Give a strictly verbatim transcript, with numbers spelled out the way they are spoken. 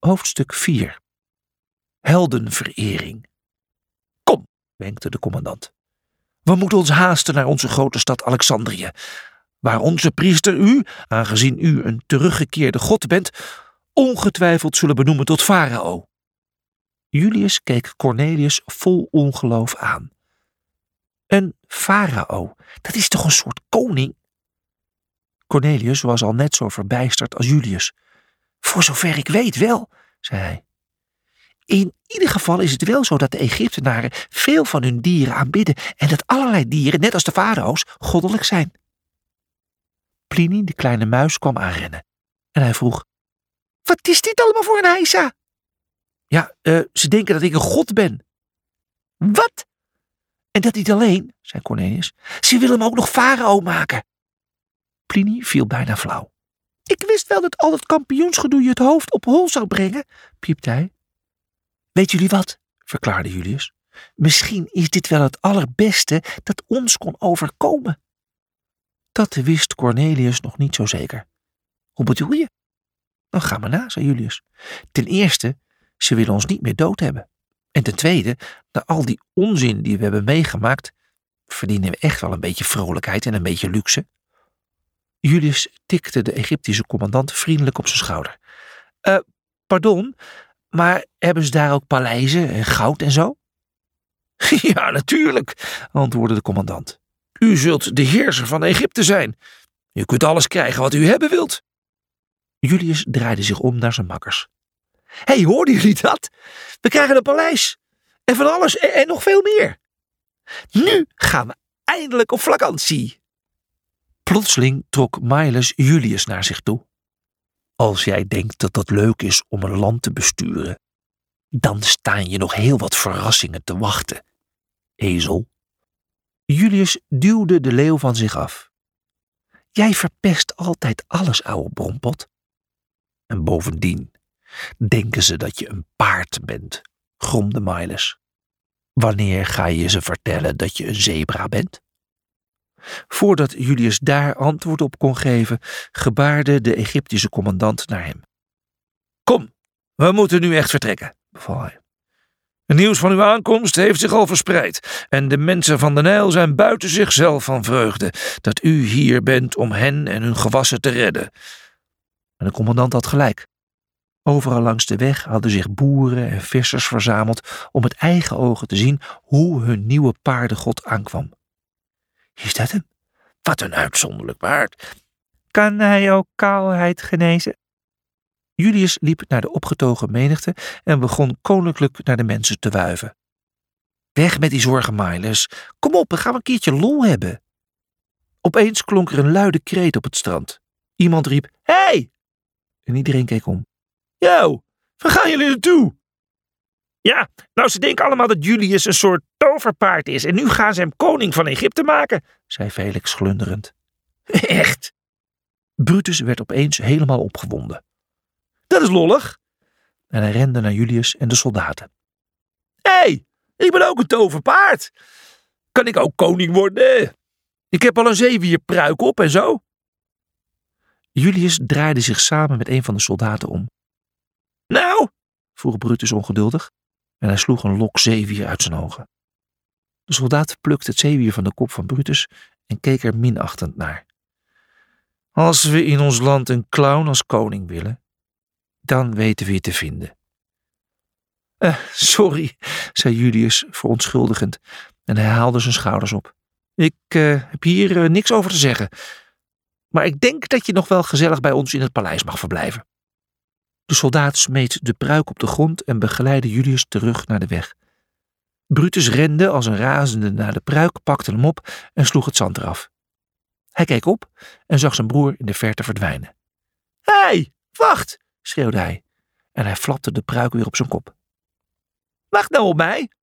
Hoofdstuk vier. Heldenverering. Kom, wenkte de commandant. We moeten ons haasten naar onze grote stad Alexandrië, waar onze priester u, aangezien u een teruggekeerde god bent, ongetwijfeld zullen benoemen tot farao. Julius keek Cornelius vol ongeloof aan. Een farao, dat is toch een soort koning? Cornelius was al net zo verbijsterd als Julius. Voor zover ik weet wel, zei hij. In ieder geval is het wel zo dat de Egyptenaren veel van hun dieren aanbidden en dat allerlei dieren, net als de farao's, goddelijk zijn. Pliny, de kleine muis, kwam aanrennen en hij vroeg: Wat is dit allemaal voor een heisa? Ja, uh, ze denken dat ik een god ben. Wat? En dat niet alleen, zei Cornelius. Ze willen me ook nog farao maken. Pliny viel bijna flauw. Ik wist wel dat al dat kampioensgedoe je het hoofd op hol zou brengen, piepte hij. Weet jullie wat, verklaarde Julius. Misschien is dit wel het allerbeste dat ons kon overkomen. Dat wist Cornelius nog niet zo zeker. Hoe bedoel je? Dan ga maar na, zei Julius. Ten eerste, ze willen ons niet meer dood hebben. En ten tweede, na al die onzin die we hebben meegemaakt, verdienen we echt wel een beetje vrolijkheid en een beetje luxe. Julius tikte de Egyptische commandant vriendelijk op zijn schouder. Uh, pardon, maar hebben ze daar ook paleizen en goud en zo? Ja, natuurlijk, antwoordde de commandant. U zult de heerser van Egypte zijn. U kunt alles krijgen wat u hebben wilt. Julius draaide zich om naar zijn makkers. Hé, hey, hoorden jullie dat? We krijgen een paleis. En van alles en, en nog veel meer. Nu gaan we eindelijk op vakantie. Plotseling trok Miles Julius naar zich toe. Als jij denkt dat dat leuk is om een land te besturen, dan staan je nog heel wat verrassingen te wachten, ezel. Julius duwde de leeuw van zich af. Jij verpest altijd alles, ouwe brompot. En bovendien denken ze dat je een paard bent, gromde Miles. Wanneer ga je ze vertellen dat je een zebra bent? Voordat Julius daar antwoord op kon geven, gebaarde de Egyptische commandant naar hem. Kom, we moeten nu echt vertrekken, beval hij. Het nieuws van uw aankomst heeft zich al verspreid en de mensen van de Nijl zijn buiten zichzelf van vreugde dat u hier bent om hen en hun gewassen te redden. En de commandant had gelijk. Overal langs de weg hadden zich boeren en vissers verzameld om met eigen ogen te zien hoe hun nieuwe paardengod aankwam. Is dat hem? Wat een uitzonderlijk paard. Kan hij ook kaalheid genezen? Julius liep naar de opgetogen menigte en begon koninklijk naar de mensen te wuiven. Weg met die zorgen, Miles. Kom op, we gaan een keertje lol hebben. Opeens klonk er een luide kreet op het strand. Iemand riep, hey! En iedereen keek om. Yo, waar gaan jullie naartoe? Ja, nou ze denken allemaal dat Julius een soort toverpaard is en nu gaan ze hem koning van Egypte maken, zei Felix glunderend. Echt? Brutus werd opeens helemaal opgewonden. Dat is lollig. En hij rende naar Julius en de soldaten. Hé, hey, ik ben ook een toverpaard. Kan ik ook koning worden? Ik heb al een zeewierpruik op en zo. Julius draaide zich samen met een van de soldaten om. Nou, vroeg Brutus ongeduldig en hij sloeg een lok zeewier uit zijn ogen. De soldaat plukte het zeewier van de kop van Brutus en keek er minachtend naar. Als we in ons land een clown als koning willen, dan weten we je te vinden. Eh, sorry, zei Julius verontschuldigend en hij haalde zijn schouders op. Ik uh, heb hier uh, niks over te zeggen, maar ik denk dat je nog wel gezellig bij ons in het paleis mag verblijven. De soldaat smeet de pruik op de grond en begeleidde Julius terug naar de weg. Brutus rende als een razende naar de pruik, pakte hem op en sloeg het zand eraf. Hij keek op en zag zijn broer in de verte verdwijnen. Hé, hey, wacht, schreeuwde hij en hij flapte de pruik weer op zijn kop. Wacht nou op mij,